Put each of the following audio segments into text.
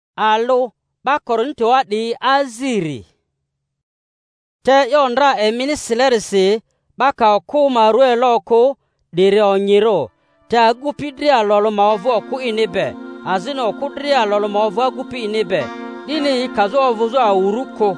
alu ba Korinto adi aziri. Te yondra emini silerisi ba ka ku maru eloko dire onyiro te agupi dri alolo maovu oku inibe azina oku dri alolo maovu agupi inibe dini kazo ovuzo awuruko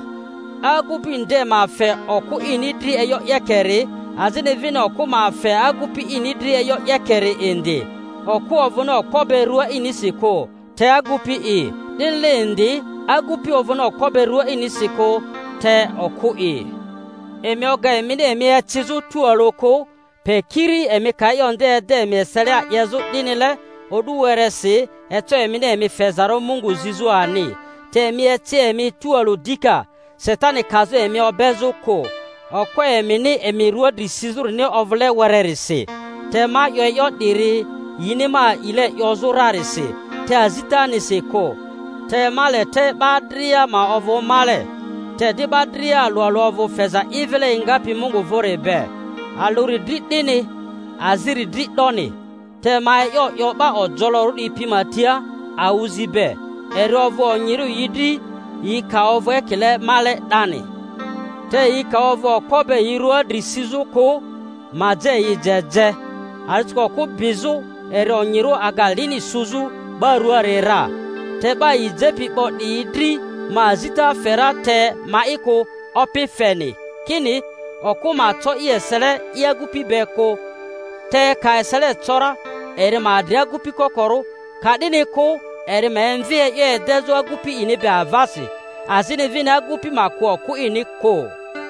agupi nde mafe oku inidri eyo yekeri azina vina oku mafe agupi inidri eyo yekeri indi oku ovuna okoberua inisiko te agupi i dinle agupi ovuna okoberua inisiko te oku i emi oga emini emi echizu tuoloko pe kiri emi kayonde de emi selia yezu dinile oduweresi eto emini emi fezaro Mungu zizu ani te emi echi emi tuolu dika setani kazo emi obezu ko okwe emini emi ruodi sizuri ni ovle wererisi te ma yo diri yinima ile yozurarisi te azitani siko te male te badria ma ovo male te di badria lo ovo feza ivele ingapi Mungu vorebe aluri dini aziri doni te ma yo ba ojolo ri pimatia auzibe eri ovo onyiru yidi yika ovo ekele male dani te yika ovo kobe yiru adrisizuko maje yijeje alitiko ku bizu eri onyiru agalini suzu baruarera te ba yijepi bodi idri mazita fera te maiko opifeni kini okuma to yesele yagupi beko te ka esele chora eri madri agupi kokoro kadini ko eri menvie ye dezo agupi inibe avasi azini vina agupi mako ku iniko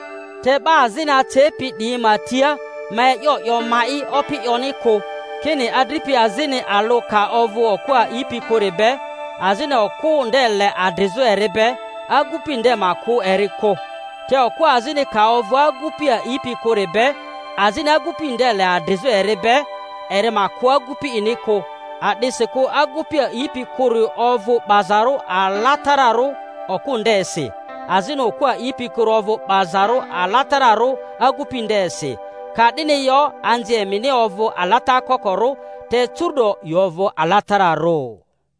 te ba azina tepi di matia me yo mai opi yoniko kini adripi azini aloka ovu okwa ipi korebe azini oku ndele adrizo erebe agupi nde mako eriko te oku azini ka ovu agupi a ipi korebe azini agupi ndele adrizo erebe ere mako agupi iniko adiseko agupi a ipi kori ovu bazaru alatararu oku ndesi azini oku a ipi kori ovu bazaru alatararu agupi ndesi kadini yo anzi emini ovu alata kokoro te turdo yovu alatararu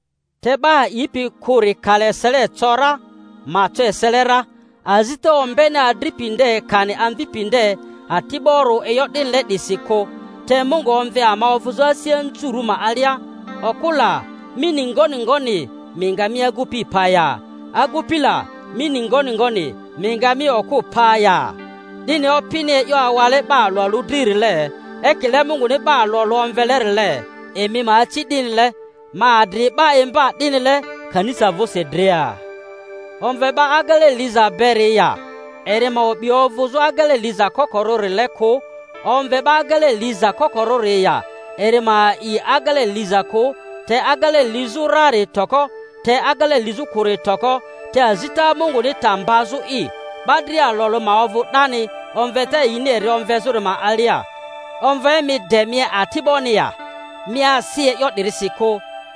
te ba ipi kuri kale sele chora mato eselera azito ombene adripinde kani anvipinde atiboru eyodin ledisiko te Mungu omve ama ovuzo asien turuma alia okula mini ngoni mingami agupi paya agupila mini ngoni mingami oku paya dini opine yo awale ba lo ludirile ekile Mungu ni ba lo omvelerle emi ma chidinle ma adri ba emba dinile kanisa vose drea omve ba agale liza beria ere ma obi ovuzo agale liza kokoro releko omve ba agale liza kokoro reya ere ma i agale liza ko te agale lizurare toko te agale lizukure toko te azita Mungu ni tambazu i badria lolo ma ovu dani omve te inere omve zuru ma alia omve mi demie atibonia mi asie yodirisiko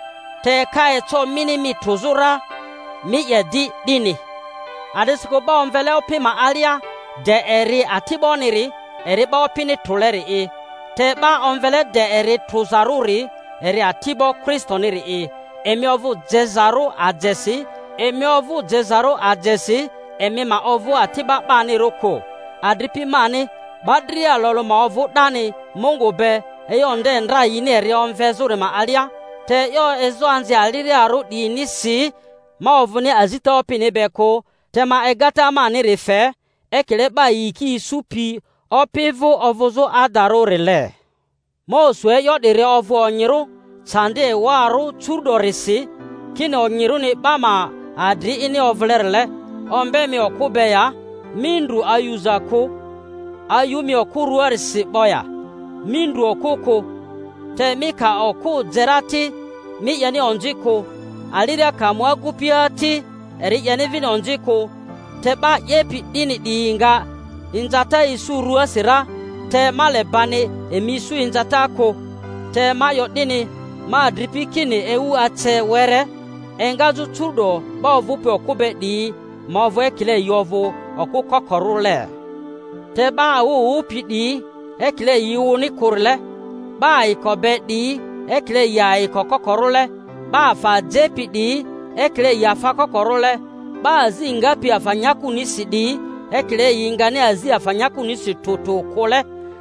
te kae to mini mi tuzura mi yedi dini adisiko ba omvele opima alia de eri atiboniri eri ba opini tuleri te ba omvele de eri tuzaruri eri atibo kristoniri emi ovu jezaru ajesi emi ovu jezaru ajesi emi ma ovu atiba bani roko adripi mani badria lolo ma ovu dani Mungu be eyonde ndra yineri omvezuri ma alia te yo ezo anzi aliri aru di nisi ma ovuni azita opini beko te ma egata mani refe ekele ba yiki supi opivu ovuzo adaru rile mo swe yo dire ovu onyiru chande waru churdorisi kini onyiru ni bama adri ini ovlerle ombe mi okube ya mindru ayuzako ayumi okuruarisi boya mindru okuko te mika oku zerati mi yani onjiko aliria kamwa gupiati eri yani vini onjiko te ba yepi dini diinga injata isuru asira te male bani emisu injata ko te mayo dini ma dripi kini ewu ache were engazu turdo ba ovupe okube di ma ovu ekile yovu oku kokorule te ba wu pidi ekile yiwu ni kurle ba ikobe di ekile ya ikokokorule ba fa jepi di ekele yafa kokorule ba azinga pi afanyaku nisidi ekele yingane azi afanyaku nisitutu kule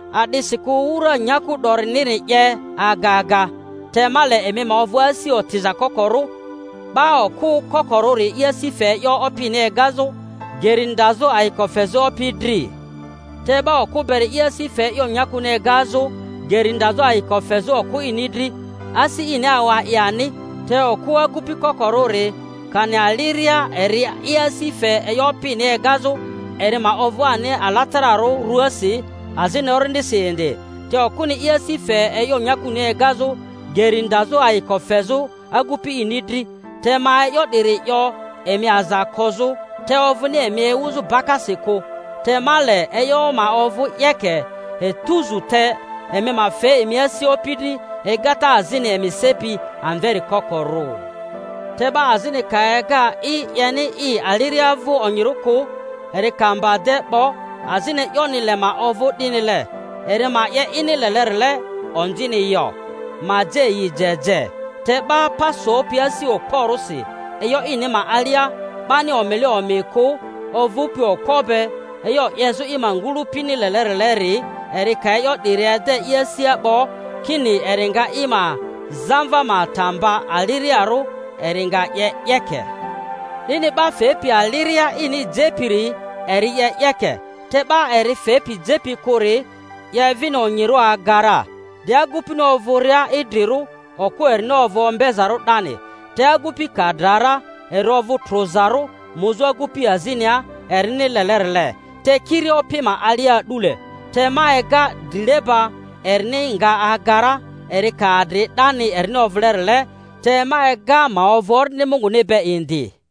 adisiku ura nyaku dornini ye agaga temale eme maovuasi otiza kokoru ba oku kokoruri yesife yo opine gazo gerindazo aikofezo opidri te ba oku beri yesife yo nyaku ne gazo gerindazo aikofezo oku inidri asi ine awa yani te oku agupi kokoruri kane aliria eri yesife yo opine gazo eri ma ovuane alatararo ruasi azine orindi sinde te oku ni yesife yo nyaku ne gazo gerindazo aikofezo agupi inidri te ma yo diri yo emi azakozu te ovu ni emi ewuzu bakasiko te male eyo ma ovu yeke etuzu te emi ma fe emi esi opidi egata azini emi sepi anveri kokoru te ba azini ka ega I yani I aliriavu onyiruku eri kamba de bo azini yoni le ma ovu dinile eri ma ye inile lerle ondini yo ma je yi jeje te ba paso piasi okorusi eyo ini ma alia bani omele omeko ovupi okobe eyo yesu imangulu pini lelerleri erika eyo direde yesia bo kini eringa ima zamva matamba aliriaru eringa yeke nini ba fepi aliria ini jepiri eri yeke te ba eri fepi jepi kuri ye vino nyiru agara dia gupino ovuria idriru oku erinovo mbezaru dani te agupi kadrara erovu trozaru muzo agupi azinia erini lelerle te kiri opima alia dule te maega dileba erini nga agara eri kadri dani erinovlerle te maega maovor ni mungu nebe indi